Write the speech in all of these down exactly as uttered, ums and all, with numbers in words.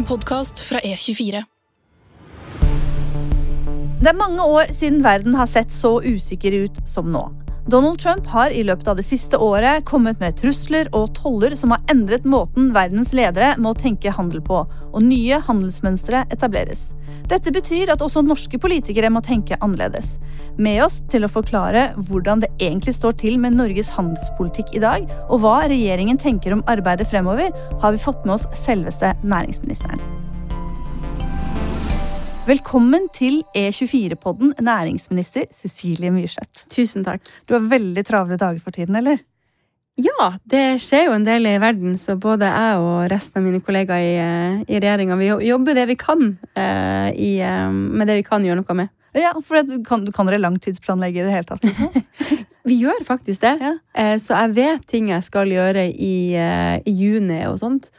podcast fra E tjuefire. Det er mange år siden verden har sett så usikker ut som nå. Donald Trump har i løpet av det siste året kommet med trusler og toller som har endret måten verdens ledere må tenke handel på, og nye handelsmønstre etableres. Dette betyr at også norske politikere må tenke annerledes. Med oss til å forklare hvordan det egentlig står til med Norges handelspolitikk i dag, og hva regjeringen tenker om arbeidet fremover, har vi fått med oss selveste næringsministeren. Velkommen til E tjuefire-podden, næringsminister Cecilie Myrseth. Tusen takk. Du har veldig travle dager for tiden, eller? Ja, det skjer jo en del i verden, så både jeg og resten av mine kollegaer i, i regjeringen, vi jobber det vi kan uh, i, uh, med det vi kan gjøre noe med. Ja, for det, kan, kan dere langtidsplanlegge i det hele tatt? Vi gjør faktisk det, ja. uh, så jeg vet ting jeg skal gjøre i, uh, i juni og sånt.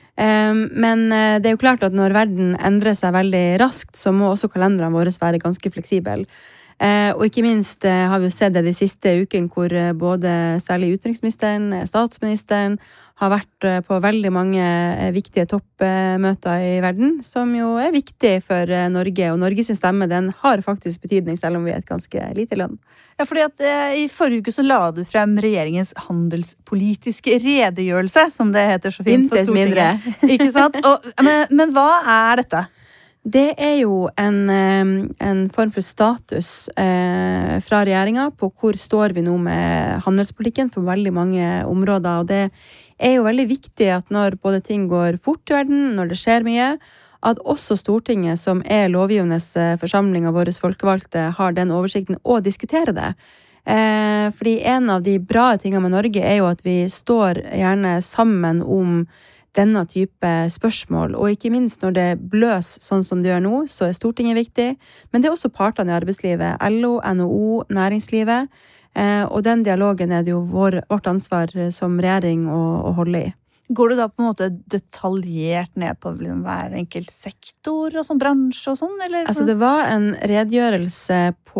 Men det er jo klart at når verden endrer seg veldig raskt, så må også kalenderne våre være ganske fleksible. Og ikke minst har vi jo sett det de siste ukene hvor både særlig utenriksministeren, statsministeren har vært på veldig mange viktige toppmøter i verden, som jo er viktig for Norge. Og Norges stemme, den har faktisk betydning, selv om vi er et ganske lite land. Ja, fordi at eh, i forrige uke så la du frem regjeringens handelspolitiske redegjørelse, som det heter så fint på Stortinget. Ikke sant? Og, men, men hva er dette? Det er jo en, en form for status eh, fra regjeringen på hvor står vi nå med handelspolitikken for veldig mange områder, og det er jo veldig viktig at når både ting går fort i verden, når det skjer mye, at også Stortinget, som er lovgivende forsamling av våre folkevalgte, har den oversikten og diskuterer det. Eh, fordi en av de bra tingene med Norge er jo at vi står gjerne sammen om denne type spørsmål, og ikke minst når det bløs sånn som det gjør nå, så er Stortinget viktig, men det er også partene i arbeidslivet, L O, N H O, næringslivet, eh, og den dialogen er det jo vår, vårt ansvar som regjering å, å holde i. Går du da på en måte detaljert ned på hver enkelt sektor og sånn, bransje og sånn, eller? Altså det var en redegjørelse på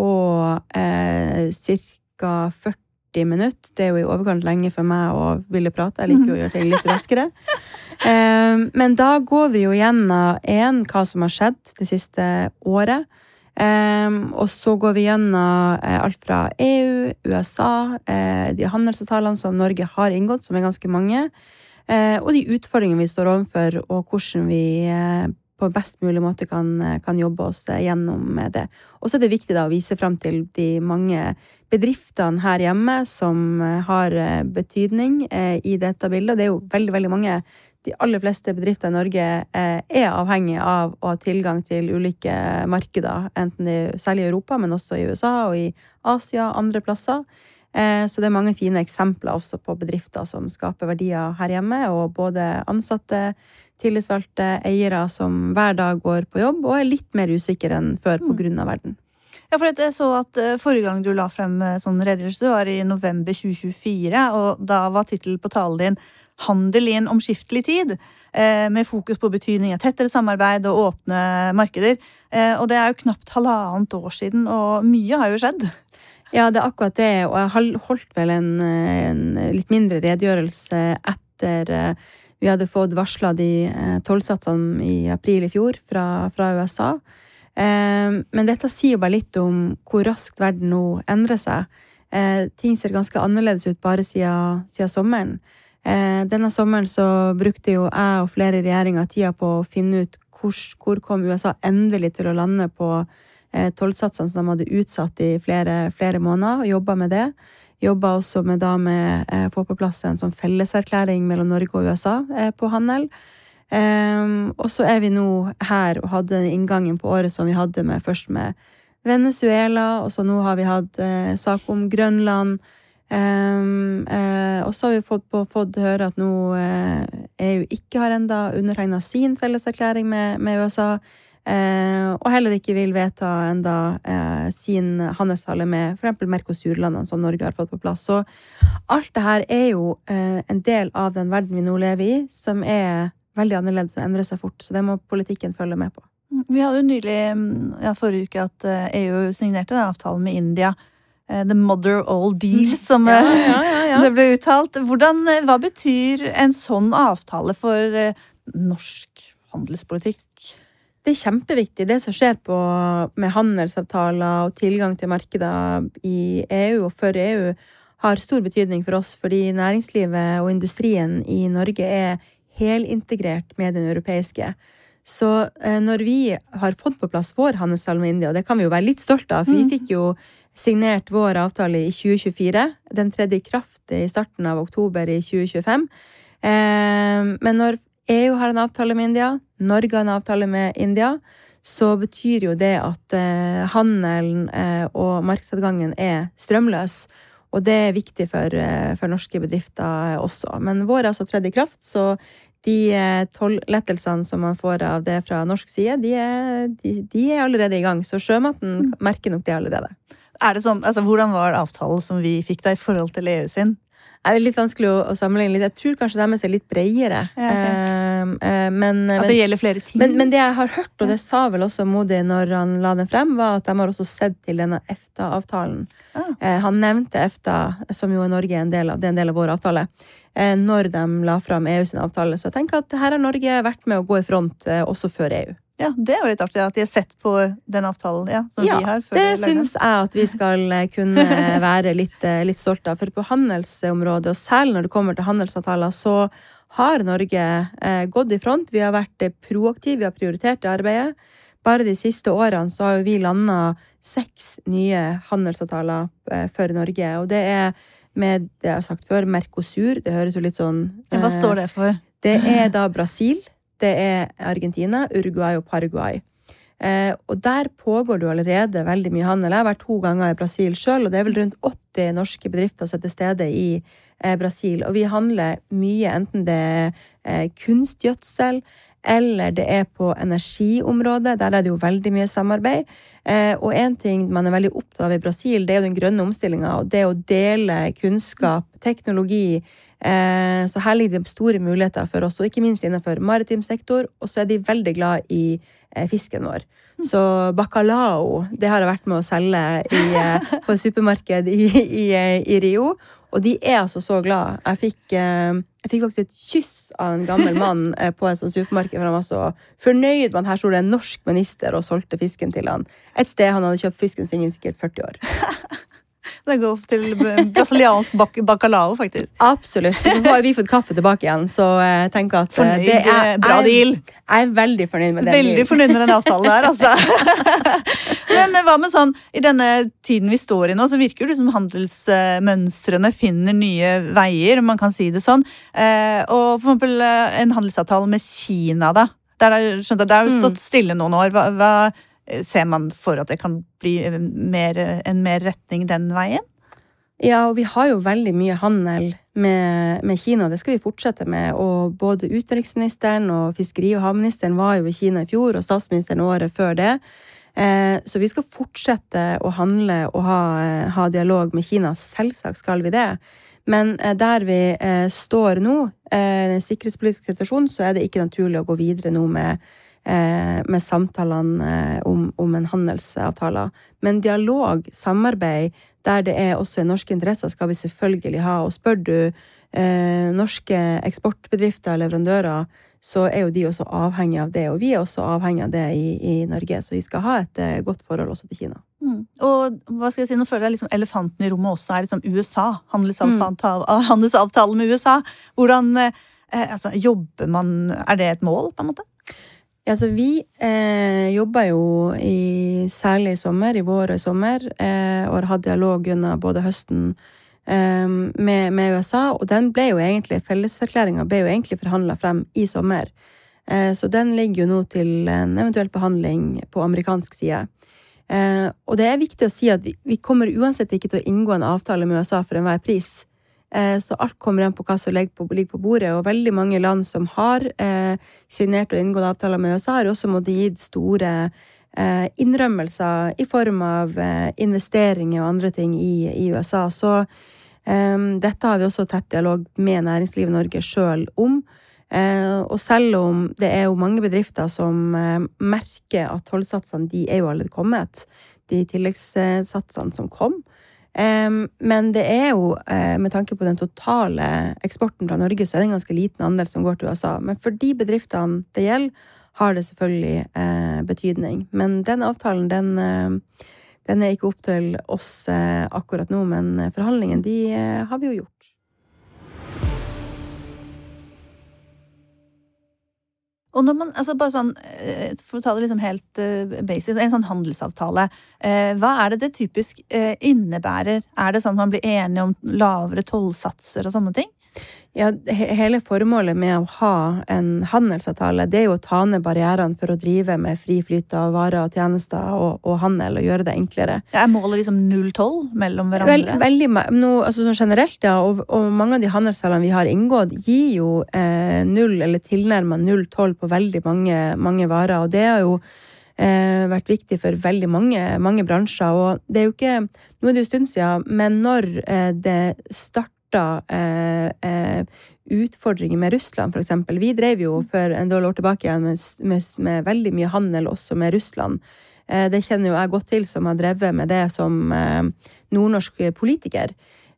eh, cirka førti minutter, det er jo i overkant lenge for meg å ville prate, jeg liker jo å gjøre ting litt raskere. Um, men da går vi jo gjennom en, hva som har skjedd det siste året, um, og så går vi gjennom uh, alt fra E U, U S A, uh, de handelsavtalene som Norge har inngått, som er ganske mange, uh, og de utfordringene vi står overfor, og hvordan vi uh, på best mulig måte kan, kan jobbe oss uh, gjennom det. Og så er det viktig da å vise frem til de mange bedriftene her hjemme som uh, har uh, betydning uh, i dette bildet. Det er jo veldig, veldig mange. De aller fleste bedrifter i Norge eh, er avhengige av å ha tilgang til ulike markeder, enten det er særlig i Europa, men også i U S A og i Asia og andre plasser. Eh, så det er mange fine eksempler også på bedrifter som skaper verdier her hjemme, og både ansatte, tillitsvalgte, eiere som hver dag går på jobb og er litt mer usikre enn før på grunn av verden. Ja, for jeg så at forrige gang du la frem sånn redegjørelse var i november tjue tjuefire, og da var titelen på talen din Handel i en omskiftelig tid, eh, med fokus på betydning av tettere samarbeid og åpne markeder. Eh, og det er jo knapt halvannet år siden, og mye har jo skjedd. Ja, det er akkurat det, og jeg holdt vel en, en litt mindre redegjørelse etter eh, vi hadde fått varslet de eh, tollsatsene i april i fjor fra, fra U S A. Eh, men dette sier jo bare litt om hvor raskt verden nå endrer seg. Eh, ting ser ganske annerledes ut bare siden, siden sommeren. Eh, denne sommeren så brukte jo jeg og flere i regjeringen tida på å finne ut hvor, hvor kom U S A endelig til å lande på eh, tollsatsene som de hadde utsatt i flere, flere måneder, og jobbet med det. Jobbet også med da med eh, få på plass en sånn felleserklæring mellom Norge og U S A eh, på handel. Eh, og så er vi nå her og hadde inngangen på året som vi hadde med først med Venezuela, og så nå har vi hatt eh, sak om Grønland. Um, uh, og så har vi fått, på, fått høre at nå uh, E U ikke har enda undertegnet sin felleserklæring med, med U S A, uh, og heller ikke vil vedta enda uh, sin handelsavtale med for eksempel Mercosur-landene som Norge har fått på plass. Så alt det her er jo uh, en del av den verden vi nå lever i, som er veldig annerledes og endrer seg fort, så det må politikken følge med på. Vi hadde jo nylig, ja, forrige uke, at E U signerte den avtalen med India, The Mother All Deal, som ja, ja, ja, ja. det ble uttalt. Hvordan, hva betyr en sånn avtale for norsk handelspolitikk? Det er kjempeviktig, det som skjer på, med handelsavtaler og tilgang til markeder i E U og for E U har stor betydning for oss, fordi næringslivet og industrien i Norge er helintegrert med den europeiske. Så eh, når vi har fått på plass vår handelsavtale med India, og det kan vi jo være litt stolt av, for vi fikk jo signert vår avtale i tjue tjuefire, den tredje i kraft i starten av oktober i tjue tjuefem. Eh, men når E U har en avtale med India, Norge har en avtale med India, så betyr jo det at eh, handelen eh, og markedsadgangen er strømløs, og det er viktig for, eh, for norske bedrifter også. Men vår er altså tredje i kraft, så de eh, tolllettelsene som man får av det fra norsk side, de er, de, de er allerede i gang, så sjømaten merker nok det allerede. Er det sånn, altså hvordan var avtalen som vi fikk da i forhold til E U sin? Det er litt vanskelig å, å sammenligne litt. Jeg tror kanskje det er litt bredere. Ja, okay. eh, eh, men, At det gjelder flere ting? Men, men det jeg har hørt, og det sa vel også Modi når han la den frem, var at de har også sett til denne EFTA-avtalen. Ah. Eh, han nevnte EFTA, som jo Norge er en del av, det er en del av vår avtale, eh, når de la frem E U sin avtale. Så jeg tenker at her har Norge vært med å gå i front, eh, også før E U. Ja, det er jo litt artig at de har sett på den avtalen ja, som ja, vi har. Før det de synes jeg at vi skal kunne være litt, litt stolte av. For på handelsområdet, og særlig når det kommer til handelsavtaler, så har Norge eh, gått i front. Vi har vært proaktive, vi har prioritert det arbeidet. Bare de siste årene så har vi landet seks nye handelsavtaler eh, for Norge. Og det er med, det jeg har sagt før, Mercosur. Det høres jo litt sånn... Eh, Hva står det for? Det er da Brasil. Det er Argentina, Uruguay og Paraguay. Eh, og der pågår det jo allerede veldig mye handel. Jeg har vært to ganger i Brasil selv, og det er vel rundt åtti norske bedrifter som er til stede i eh, Brasil. Og vi handler mye, enten det er eh, kunstgjødsel, eller det er på energiområdet. Der er det jo veldig mye samarbeid. Eh, og en ting man er veldig opptatt av i Brasil, det er jo den grønne omstillingen, og det å dele kunnskap, teknologi. Eh, så her ligger det store muligheter for oss, og ikke minst innenfor maritim sektor, og så er de veldig glad i eh, fisken vår. Så bacalao, det har jeg vært med å selge i, eh, på et supermarked i, i, i Rio, og de er altså så glad. Jeg fikk, eh, jeg fikk faktisk et kyss av en gammel mann eh, på et sånt supermarked, for han var så fornøyd med at her stod det en norsk minister og solgte fisken til han. Et sted han hadde kjøpt fisken sin i sikkert førti år. Det går til brasiliansk bak bacalao, faktisk. Absolutt. Så har vi fått kaffe tilbake igjen, så jeg tenker at fornøyd, det er, bra deal. Jeg er veldig fornøyd med den. Veldig deal. fornøyd med den avtalen der, altså. Men hva med sånn, i denne tiden vi står i nå, så virker det som handelsmønstrene finner nye veier, om man kan si det sånn. Og for eksempel en handelsavtale med Kina, da. Der har det stått stille noen år. Hva, hva ser man for at det kan bli mer, en mer retning den veien? Ja, og vi har jo veldig mye handel med, med Kina, det skal vi fortsette med, og både utenriksministeren og fiskeri- og havministeren var jo i Kina i fjor, og statsministeren året før det. Eh, så vi skal fortsette å handle og ha, ha dialog med Kina, selvsagt skal vi det. Men eh, der vi eh, står nå, eh, den sikkerhetspolitiske situasjonen, så er det ikke naturlig å gå videre nå med med samtalene om, om en handelsavtale. Men dialog, samarbeid, der det er også norske interesser, skal vi selvfølgelig ha. Og spør du eh, norske eksportbedrifter og leverandører, så er jo de også avhengige av det. Og vi er også avhengige av det i, i Norge, så vi skal ha et eh, godt forhold også til Kina. Mm. Og hva skal jeg si, nå føler jeg liksom elefanten i rommet også er liksom U S A, handelsavtale, mm. handelsavtale med U S A. Hvordan eh, altså, jobber man, er det et mål på en måte? Ja, så vi eh, jobber jo i, særlig i sommer, i vår og i sommer, eh, og har hatt dialog under både høsten eh, med, med U S A, og den ble jo egentlig, felleserklæringen ble jo egentlig forhandlet frem i sommer. Eh, så den ligger jo nå til en eventuell behandling på amerikansk side. Eh, og det er viktig å si at vi, vi kommer uansett ikke til å inngå en avtale med U S A for enhver pris. Så alt kommer an på hva som ligger på, ligger på bordet, og veldig mange land som har eh, signert og inngått avtaler med U S A har også måttet gi store eh, innrømmelser i form av eh, investeringer og andre ting i, i U S A. Så eh, dette har vi også tett dialog med næringslivet i Norge selv om. Eh, og selv om det er jo mange bedrifter som eh, merker at tollsatsene, de er jo allerede kommet, de tilleggssatsene som kom. Um, men det er jo, uh, med tanke på den totale eksporten fra Norge, så er det en ganske liten andel som går til U S A. Men for de bedriftene det gjelder, har det selvfølgelig eh, betydning. Men den avtalen, den, eh, den er ikke opp til oss eh, akkurat nå, men forhandlingen, de eh, har vi jo gjort. Og når man, altså bare sånn, for å ta det liksom helt uh, basic, en sånn handelsavtale, uh, hva er det det typisk uh, innebærer? Er det sånn at man blir enige om lavere tollsatser og sånne ting? Ja, he- hele formålet med å ha en handelsavtale, det er jo å ta ned barrierene for å drive med fri flyt av varer og tjenester og, og handel, og gjøre det enklere. Ja, er målet liksom null toll mellom hverandre? Vel, veldig, no, altså sånn generelt, ja, og, og mange av de handelsavtalene vi har inngått, gir jo eh, null eller tilnærmet null toll på veldig mange, mange varer, og det har jo eh, vært viktig for veldig mange, mange bransjer, og det er jo ikke, nå er det jo stund siden, men når eh, det starter Eh, eh, utfordringer med Russland, for eksempel. Vi drev jo for en del år tilbake igjen med, med, med veldig mye handel også med Russland. Eh, det kjenner jo jeg godt til, som har drevet med det som eh, nordnorsk politiker.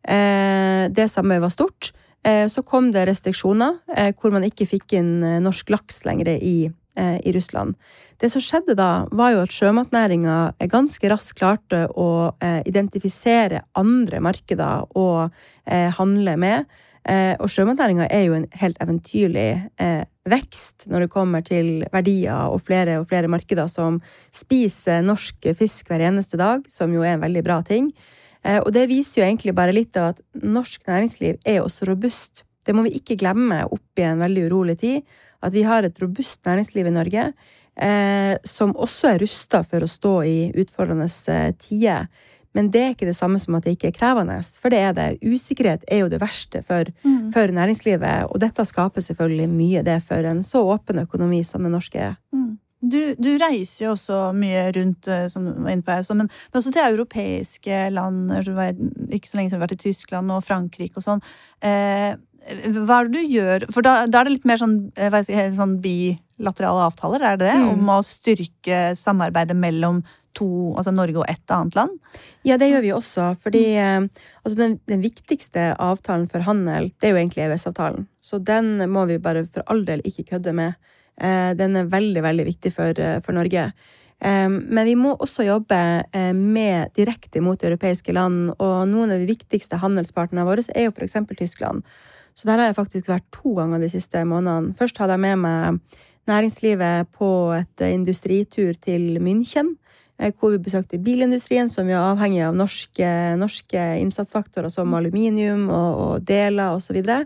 Eh, det samme var stort. Eh, så kom det restriksjoner, eh, hvor man ikke fikk inn norsk laks lenger i i Russland. Det som skjedde da, var jo at sjømatnæringen ganske raskt klarte å eh, identifisere andre markeder å eh, handle med. Eh, og sjømatnæringen er jo en helt eventyrlig eh, vekst når det kommer til verdier og flere og flere markeder som spiser norsk fisk hver eneste dag, som jo er en veldig bra ting. Eh, og det viser jo egentlig bare litt av at norsk næringsliv er også robust. Det må vi ikke glemme opp i en veldig urolig tid, at vi har et robust næringsliv i Norge, eh, som også er rustet for å stå i utfordrende eh, tider. Men det er ikke det samme som at det ikke er krevende, for det er det. Usikkerhet er jo det verste for, mm. for næringslivet, og dette skaper selvfølgelig mye det for en så åpen økonomi som den norske er. Mm. Du, du reiser jo også mye rundt, som du var inne på her, men, men også til europeiske land. Du var ikke så lenge siden du har vært i Tyskland og Frankrike og sånn. Eh, hva er det du gjør? For da, da er det litt mer sånn, hva skal jeg si, sånn bilaterale avtaler, er det det? Mm. Om å styrke samarbeidet mellom to, altså Norge og ett annet land? Ja, det gjør vi også, fordi mm. altså den, den viktigste avtalen for handel, det er jo egentlig E U S-avtalen. Så den må vi bare for all del ikke kødde med. Den er veldig, veldig viktig for, for Norge. Men vi må også jobbe med direkte mot europeiske land, og noen av de viktigste handelspartnerne våre er jo for eksempel Tyskland. Så der har jeg faktisk vært to ganger de siste månedene. Først hadde jeg med meg næringslivet på et industritur til München, hvor vi besøkte bilindustrien, som er avhengig av norske, norske innsatsfaktorer som aluminium og, og deler og så videre.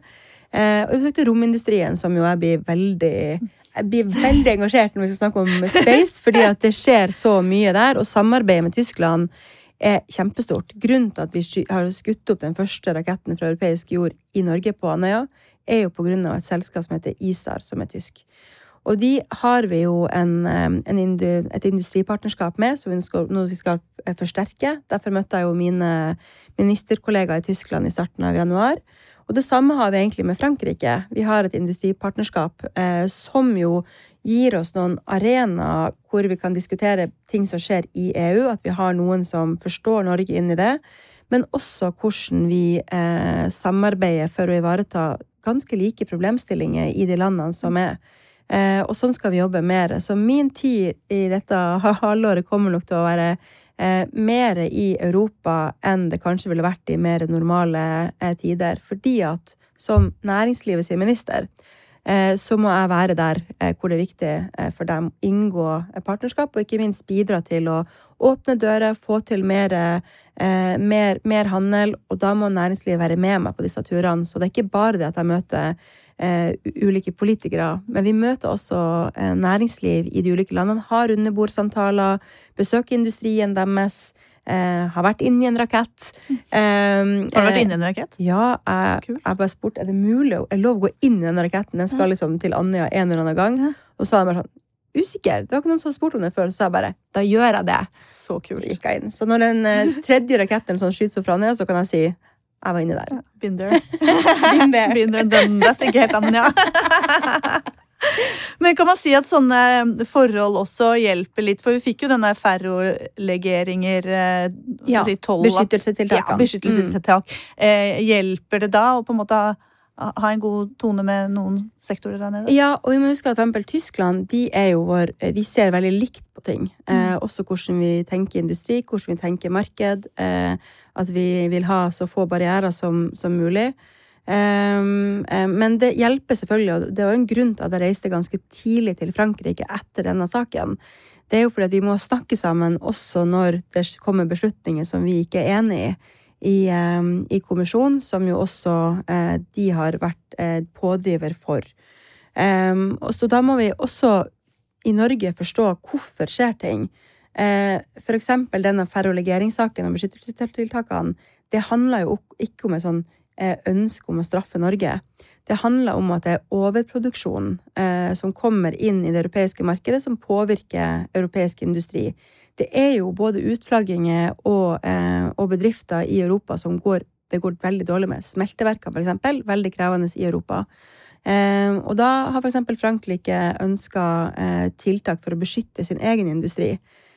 Og vi besøkte romindustrien, som jo jeg blir veldig... Jeg blir veldig engasjert når vi skal snakke om space, fordi at det skjer så mye der, og samarbeidet med Tyskland er kjempestort. Grunnen til at vi har skutt opp den første raketten fra europeisk jord i Norge på Andøya, er jo på grunn av et selskap som heter ISAR, som er tysk. Og de har vi jo en, en indu, et industripartnerskap med, som vi skal, nå vi skal forsterke. Derfor møtte jeg jo mine ministerkollegaer i Tyskland i starten av januar. Og det samme har vi egentlig med Frankrike. Vi har et industripartnerskap eh, som jo gir oss noen arenaer hvor vi kan diskutere ting som skjer i E U, at vi har noen som forstår Norge inn i det, men også hvordan vi eh, samarbeider for å ivareta ganske like problemstillinger i de landene som er. Eh, og sånn skal vi jobbe mer. Så min tid i dette halvåret kommer nok til å være Eh, mer i Europa enn det kanskje ville vært i mer normale eh, tider, fordi at som næringslivet sin minister, eh, så må jeg være der eh, hvor det er viktig eh, for dem å inngå partnerskap, og ikke minst bidra til å åpne dører, få til mer, eh, mer, mer handel, og da må næringslivet være med meg på disse turene. Så det er ikke bare det at jeg møter Uh, ulike politikere, men vi møter også uh, næringsliv i de ulike landene, har rundebordsamtaler, besøker industrien deres, uh, har vært inne i en rakett. Um, har du vært inne i en rakett? Ja, jeg har bare spurt, er det mulig å lov å gå inn i den raketten? Den skal liksom til Andøya en eller annen gang, og så er jeg bare sånn, usikker, det var ikke noen som har spurt om det før, så sa jeg bare, da gjør jeg det. Så kult. Så gikk jeg inn. Så når den uh, tredje raketten sånn skyter så fra Andøya, så kan jeg si, jeg var inne der. Been there. Been there. Been there, done that. Ikke helt annet, ja. Men kan man si at sånne forhold også hjelper litt? For vi fikk jo denne ferrolegeringer, ja, si, tolv, beskyttelsestiltak. Ja, beskyttelsestiltak. Mm. Eh, hjelper det da å på en måte ha en god tone med noen sektorer der nede? Ja, og vi må huske at for eksempel Tyskland, de er jo vår, vi ser veldig likt på ting. Eh, også hvordan vi tenker industri, hvordan vi tenker marked, eh, at vi vil ha så få barrierer som, som mulig. Um, um, men det hjelper selvfølgelig, og det var en grunn til at jeg reiste ganske tidlig til Frankrike etter denne saken. Det er jo fordi at vi må snakke sammen også når det kommer beslutninger som vi ikke er enig i i, um, i kommisjonen, som jo også uh, de har vært uh, pådriver for. Um, og så da må vi også i Norge forstå hvorfor skjer ting. Uh, for eksempel denne ferrolegeringssaken og beskyttelsestiltakene, det handler jo ikke om en sånn ønske om å straffe Norge. Det handler om at det er overproduksjon eh, som kommer inn i det europeiske markedet, som påvirker europeisk industri. Det er jo både utflagginger og, eh, og bedrifter i Europa som går, det går veldig dårlig med. Smelteverker, for eksempel, veldig krevende i Europa. Eh, og da har for eksempel Frankrike ønsket eh, tiltak for å beskytte sin egen industri.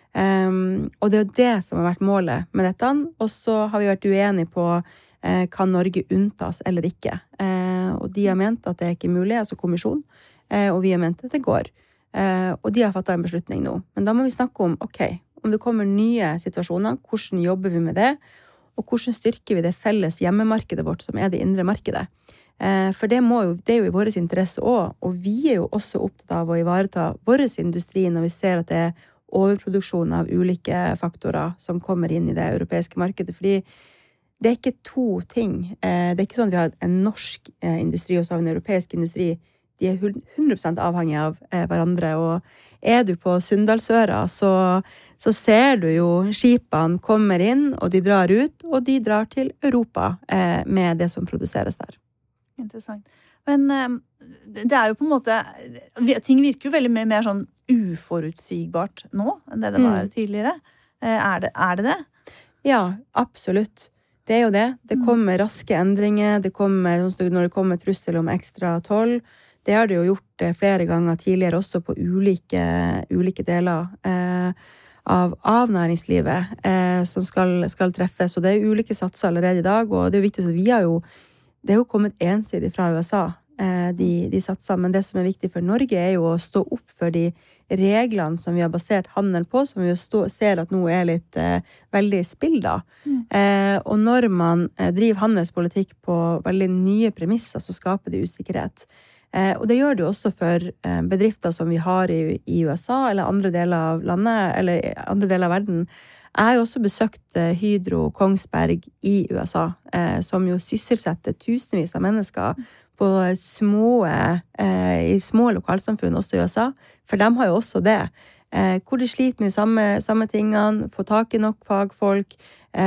Um, og det er jo det som har vært målet med dette, og så har vi vært uenige på eh, kan Norge unntas eller ikke. Eh, og de har ment at det er ikke mulig, altså kommisjon, eh, og vi har ment at det går. Eh, og de har fattet en beslutning nå. Men da må vi snakke om, ok, om det kommer nye situasjoner, hvordan jobber vi med det, og hvordan styrker vi det felles hjemmemarkedet vårt, som er det indre markedet. Eh, for det, må jo, det er jo i vår interesse også, og vi er jo også opptatt av å ivareta vår industri når vi ser at det er overproduksjon av ulike faktorer som kommer inn i det europeiske markedet, fordi det er ikke to ting. Det er ikke sånn at vi har en norsk industri og så har vi en europeisk industri. De er hundre prosent avhengig av hverandre, og er du på Sunndalsøra, så, så ser du jo skipene kommer inn, og de drar ut, og de drar til Europa med det som produseres der. Interessant. Men det er jo på en måte, ting virker jo veldig mer, mer sånn uforutsigbart nå enn det det var mm. tidligere. Er det, er det det? Ja, absolutt. Det er jo det. Det kommer raske endringer, det kommer, når det kommer trussel om ekstra toll. Det har det jo gjort flere ganger tidligere også på ulike, ulike deler eh, av, av næringslivet eh, som skal, skal treffes. Og det er ulike satser allerede i dag, og det er viktig at vi har jo, det er jo kommet ensidig fra U S A. De, de satser, men det som er viktig for Norge er jo å stå opp for de reglene som vi har basert handel på, som vi stå, ser at nå er litt eh, veldig i spill da. Mm. Eh, og når man eh, driver handelspolitikk på veldig nye premisser, så skaper det usikkerhet. Eh, og det gjør det jo også for eh, bedrifter som vi har i, i U S A, eller andre deler av landet, eller andre deler av verden. Jeg har jo også besøkt eh, Hydro Kongsberg i U S A, eh, som jo sysselsetter tusenvis av mennesker på små, eh, i små lokalsamfunn også i U S A, for de har jo også det, eh, hvor de sliter med de samme, samme tingene, få tak i nok fagfolk,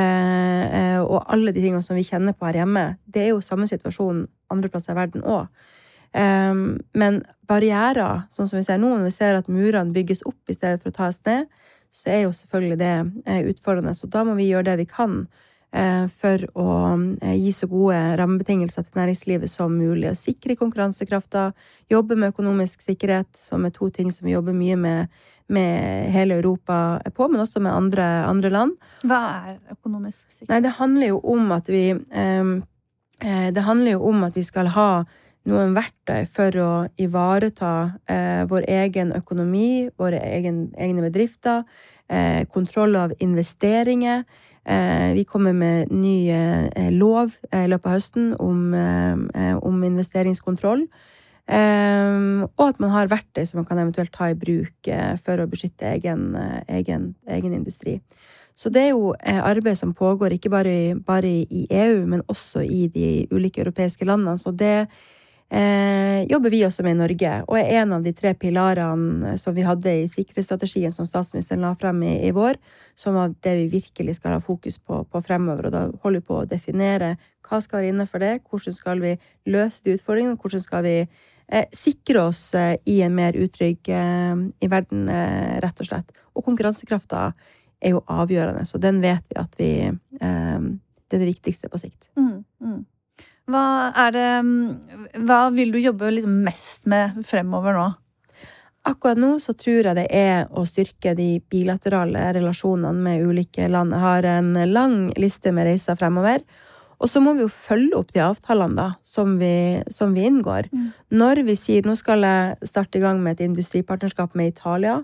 eh, eh, og alle de tingene som vi kjenner på her hjemme. Det er jo samme situasjon andre plasser i verden også. Um, men barrierer, sånn som vi ser nå, når vi ser at murene bygges opp i stedet for å tas ned, så er jo selvfølgelig det eh, utfordrende, så da må vi gjøre det vi kan for å gi så gode rammebetingelser til næringslivet som mulig, og sikre konkurransekrafta, jobbe med økonomisk sikkerhet, som er to ting som vi jobber mye med, med hele Europa på, men også med andre, andre land. Hva er økonomisk sikkerhet? Nei, det handler jo om at vi eh, det handler jo om at vi skal ha noen verktøy for å ivareta eh, vår egen økonomi, våre egen, egne bedrifter, eh, kontroll av investeringer. Eh, vi kommer med ny eh, lov i eh, løpet av høsten om, eh, om investeringskontroll, eh, og at man har verktøy som man kan eventuelt ta i bruk eh, for å beskytte egen, eh, egen, egen industri. Så det er jo eh, arbeid som pågår ikke bare i, bare i E U, men også i de ulike europeiske landene, så det Eh, jobber vi også med i Norge, og er en av de tre pilarene som vi hadde i sikkerhetsstrategien som statsministeren la frem i, i vår, som var det vi virkelig skal ha fokus på, på fremover, og da holder vi på å definere hva skal være innenfor det, hvordan skal vi løse de utfordringene, hvordan skal vi eh, sikre oss eh, i en mer utrygg eh, i verden, eh, rett og slett. Og konkurransekrafta er jo avgjørende, så den vet vi at vi, eh, det er det viktigste på sikt. Mm, mm. Hva er det, hva vil du jobbe liksom mest med fremover nå? Akkurat nå så tror jeg det er å styrke de bilaterale relasjonene med ulike land. Jeg har en lang liste med reiser fremover, Og så må vi jo følge opp de avtalene da, som vi, som vi inngår. Mm. Når vi sier, nå skal jeg starte i gang med et industripartnerskap med Italia,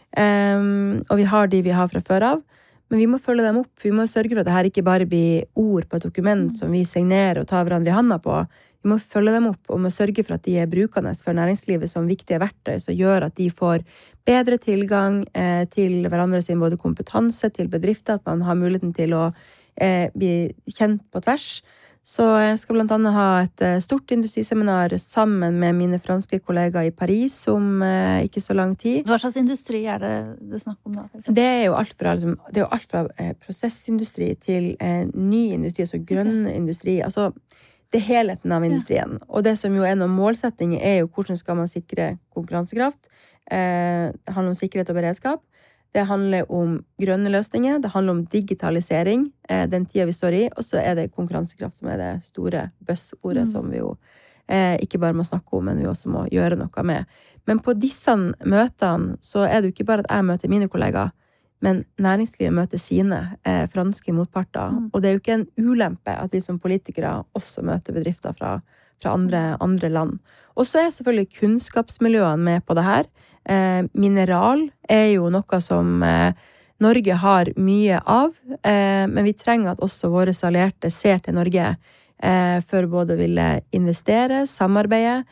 um, og vi har de vi har fra før av, men vi må følge dem opp. Vi må sørge for at det her ikke bare blir ord på et dokument mm. som vi signerer og tar hverandre i handa på. Vi må følge dem opp, og må sørge for at de er brukende for næringslivet som viktige verktøy, som gjør at de får bedre tilgang eh, til hverandre sin både kompetanse, til bedrifter, at man har muligheten til å eh, bli kjent på tvers. Så jeg skal blant annet ha et eh, stort industriseminar sammen med mine franske kollegaer i Paris om eh, ikke så lang tid. Hva slags industri er det det snakker om da? Det er jo alt fra, liksom, det er jo alt fra eh, prosessindustri til eh, ny industri, altså grønn okay. industri, altså det er helheten av industrien. Ja. Og det som jo er noen målsetninger er jo hvordan skal man sikre konkurransekraft. Eh, det handler om sikkerhet og beredskap. Det handler om grønne løsninger. Det handler om digitalisering, eh, den tida vi står i. Og så er det konkurransekraft som er det store buzzordet mm. som vi jo eh, ikke bare må snakke om, men vi også må gjøre noe med. Men på disse møtene så er det jo ikke bare at jeg møter mine kollegaer, men næringslivet møter sine eh, franske motparter. Mm. Og det er jo ikke en ulempe at vi som politikere også møter bedrifter fra, fra andre, andre land. Og så er selvfølgelig kunnskapsmiljøene med på det her. Eh, mineral er jo noe som eh, Norge har mye av, eh, men vi trenger at også våre allierte ser til Norge eh, for både å ville investere, samarbeide.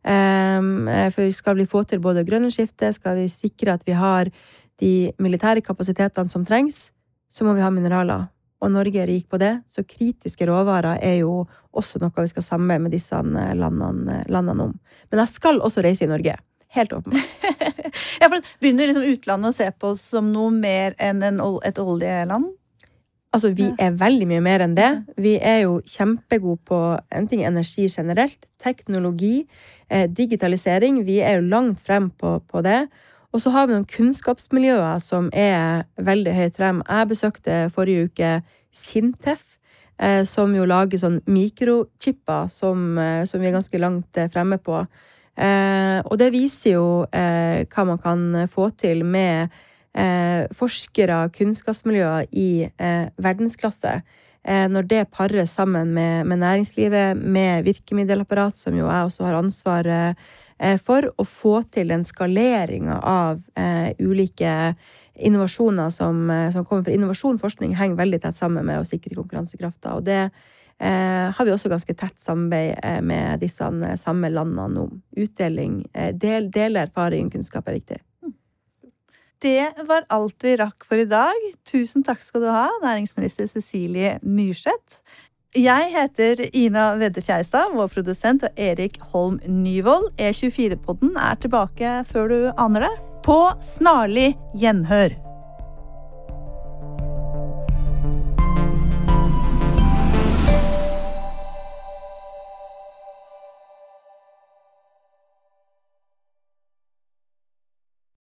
Eh, for skal vi få til både grønne skifte, skal vi sikre at vi har de militære kapasitetene som trengs, så må vi ha mineraler. Og Norge er rik på det, så kritiske råvarer er jo også noe vi skal samarbeide med disse landene, landene om. Men jeg skal også reise i Norge. Helt åpenbart. Ja, for begynner liksom utlandet å se på oss som noe mer enn en, et oljeland? Altså, vi er veldig mye mer enn det. Vi er jo kjempegode på en ting energi generelt, teknologi, eh, digitalisering. Vi er jo langt frem på, på det. Og så har vi noen kunnskapsmiljøer som er veldig høyt frem. Jeg besøkte forrige uke Sintef, eh, som jo lager sånn mikrochipper som, eh, som vi er ganske langt fremme på. Eh, og det viser jo eh, hva man kan få til med eh, forskere, kunnskapsmiljøer i eh, verdensklasse. Eh, når det parer sammen med, med næringslivet, med virkemiddelapparat, som jo jeg også har ansvaret for å få til en skalering av eh, ulike innovasjoner som, som kommer fra innovasjon. Forskning henger veldig tett sammen med å sikre konkurransekrafta, og det eh, har vi også ganske tett samarbeid eh, med disse samme landene om. Utdeling, eh, del, dele erfaring, kunnskap er viktig. Det var alt vi rakk for i dag. Tusen takk skal du ha, næringsminister Cecilie Myrseth. Jeg heter Ina Vedde Fjærestad, vår produsent, og Erik Holm Nyvold. E tjuefire-podden er tilbake før du aner det. På snarlig gjenhør.